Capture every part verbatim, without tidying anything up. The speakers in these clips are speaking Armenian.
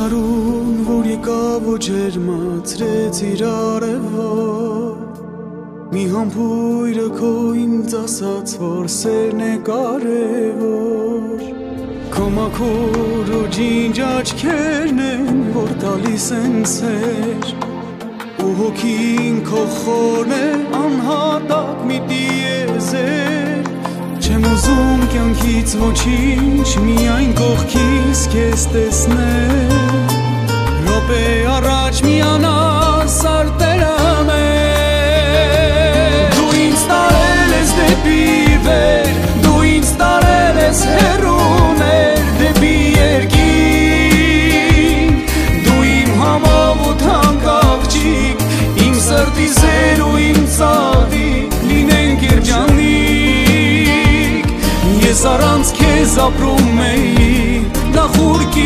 Աշխարհուն, որ եկավ ու ջերմացրեց իր արևով, մի համբույրը քո ինձ ասաց, որ սերն է կարևոր, քո մաքուր ու ջինջ աչքերն են, որ տալիս են սեր, ու հոգին քո խորն է անհատակ մի տիեզեր, չեմ ուզում կյանքից ոչինչ, միայն կողքից քեզ տեսնել, րոպե առաջ միանալ սարտերամ է, դու ինձ տարել ես դեպի վեր, դու ինձ տարել ես հեռուներ դեպի երկինք, դու իմ համով ու թանկ աղջիկ, իմ սրտի սեր ու իմ ծաղիկ, լինենք երջանիկ, ես առանց քեզ ապրում էի նախուրքի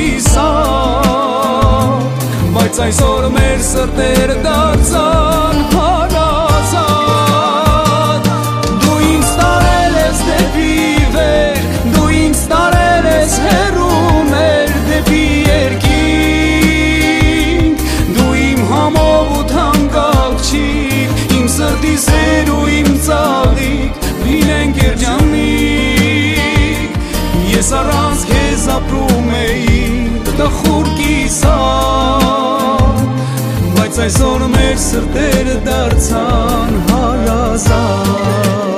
սատ, բայց այսօր մեր սրտերը դարձան հարազատ, դու ինձ տարել ես դեպի վեր, դու ինձ տարել ես հեռուներ դեպի երկինք, դու իմ համով ու թանկ աղջիկ, իմ սրտի սեր ու իմ ծաղիկ, լինենք երջանիկ, ես առանց քեզ ապրում էի տխուրքի սատ, բայց այսօր մեր սրտերը դարձան հարազատ,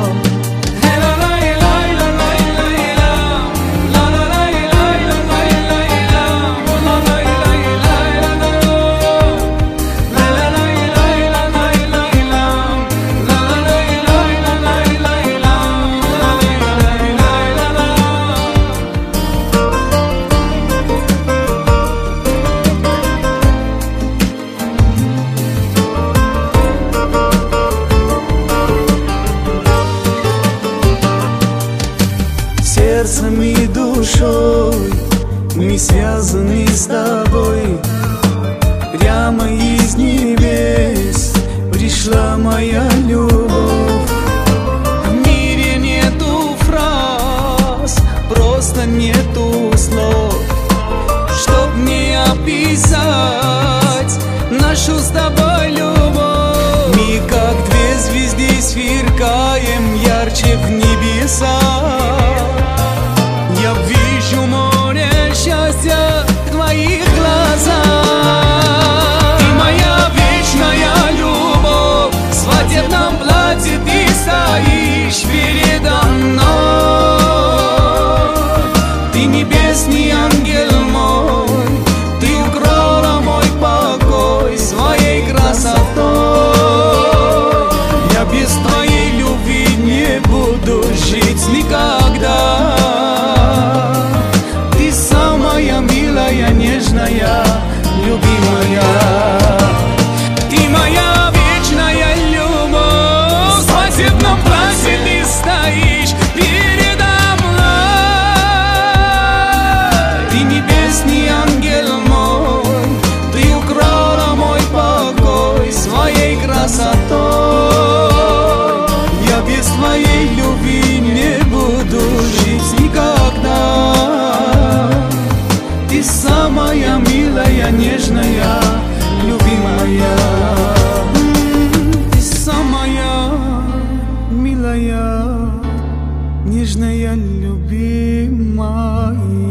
сердце ми душой, мы связаны с тобой, прямо из небес пришла моя любовь. В мире нету фраз, просто нету слов, чтоб не описать нашу с тобой любовь. Мы как две звезды сверкаем ярче в небесах. Я вижу море счастья в твоих глазах. Ты моя вечная любовь, в свадебном платье ты стоишь передо мной. Ты небесный ангел мой, ты укрыла мой покой своей красотой. Я без твоей любви не буду жить никогда. Милая, нежная, любимая, ты моя вечная любовь, в свадебном платье ты стоишь передо мной. Ты небесный ангел мой, ты украла мой покой своей красотой. Я без твоей любви не буду жить никогда. Ты самая милая, нежная, любимая. Ты самая милая, нежная, любимая.